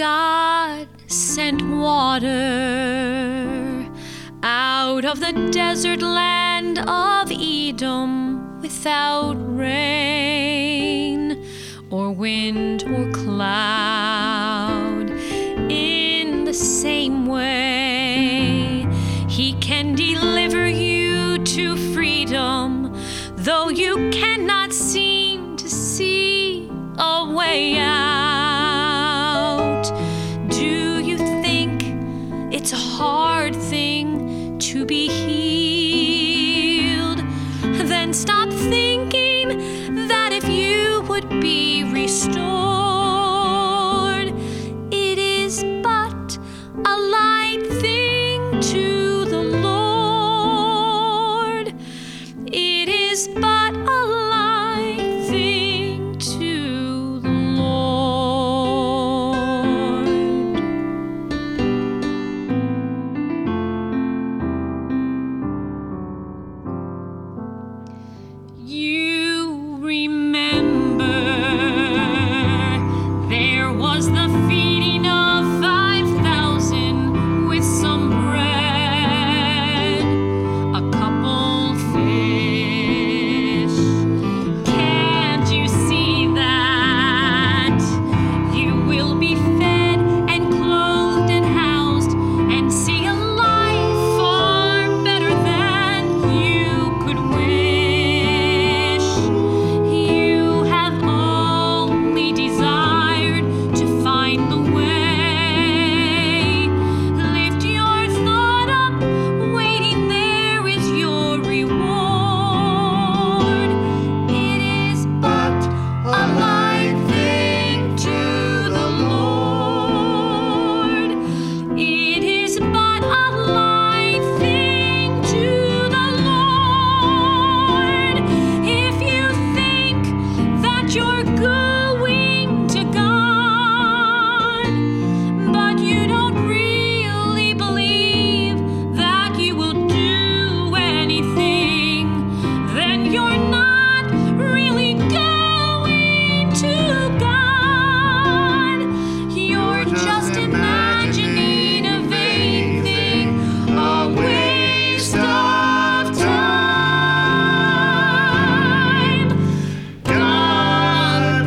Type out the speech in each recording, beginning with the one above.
God sent water out of the desert land of Edom without rain or wind or cloud. In the same way, He can deliver you to freedom, though you cannot seem to see a way out. Do you think it's a hard thing to be healed? Then stop thinking that if you would be restored, it is but a light thing to the Lord. It is but a light thing to the Lord. You remember there was the feeding of 5,000 with some bread, a couple fish. Can't you see that? You will be fed and clothed and housed and see a life far better than you could wish. You have only desired to find the way. Lift your thought up, waiting there is your reward. It is but a light thing to the Lord. It is but a light thing to the Lord. If you think that you're going to God, but you don't really believe that you will do anything, then you're not really going to God. You're just imagining a vain thing, a waste of time. God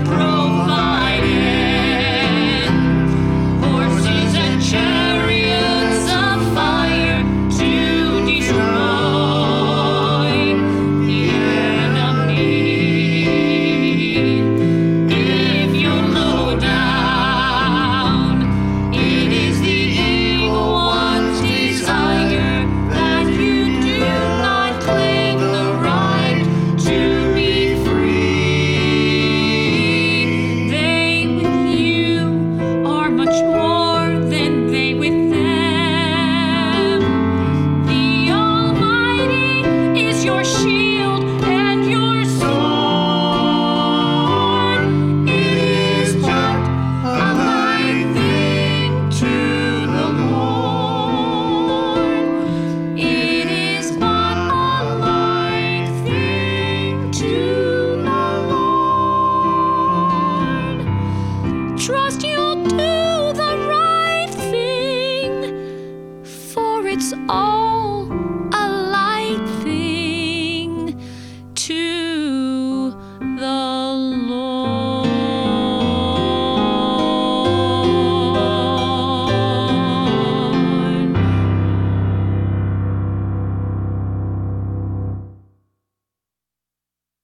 provided horses and chariots of fire to destroy the enemy. If you're low down, it is the evil one's desire that you do not claim the right to be free. They with you are much more than they with them. The Almighty is your shield and your sword. It is but a light thing to the Lord. It is but a light thing to the Lord. Trust you'll do the right thing, for it's all